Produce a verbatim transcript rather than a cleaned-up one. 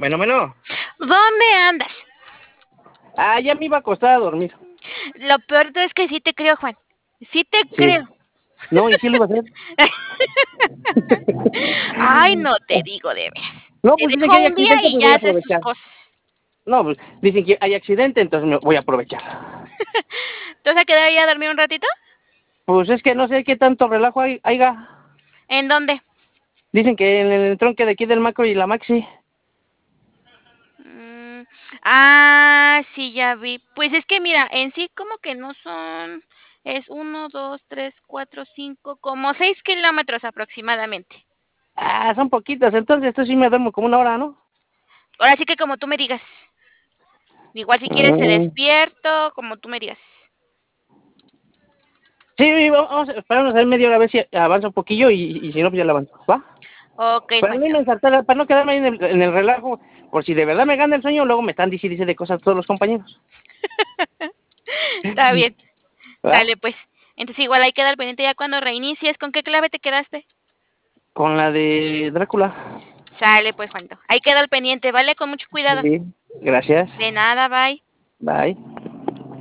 Bueno, bueno. ¿Dónde andas? Ah, ya me iba a acostar a dormir. Lo peor es que sí te creo, Juan. Sí te Sí. creo. No, y sí lo iba a hacer. Ay, no te digo de veras. No, Te pues dicen que dejo hay un día accidente, y pues voy ya a haces tus aprovechar. cosas. No, pues dicen que hay accidente, entonces me voy a aprovechar. ¿Te vas a quedar ahí a dormir un ratito? Pues es que no sé qué tanto relajo hay, haya. ¿En dónde? Dicen que en el tronque de aquí del Macro y la Maxi. Mm, ah, sí, ya vi. Pues es que mira, en sí como que no son... Es uno, dos, tres, cuatro, cinco, como seis kilómetros aproximadamente. Ah, son poquitas, entonces esto sí me duermo como una hora, ¿no? Ahora sí que como tú me digas. Igual si quieres te Mm. despierto, como tú me digas. Sí, vamos a esperarnos a ver media hora a ver si avanza un poquillo y, y si no, pues ya la avanzo, ¿va? Ok, Para no Juancho. irme a ensartar, para no quedarme ahí en el, en el relajo, por si de verdad me gana el sueño, luego me están diciendo dice de cosas todos los compañeros. Está bien. ¿Va? Sale pues. Entonces igual ahí queda el pendiente ya cuando reinicies. ¿Con qué clave te quedaste? Con la de Drácula. Sale pues, Juanito. Ahí queda el pendiente, ¿vale? Con mucho cuidado. Sí, gracias. De nada, bye. Bye.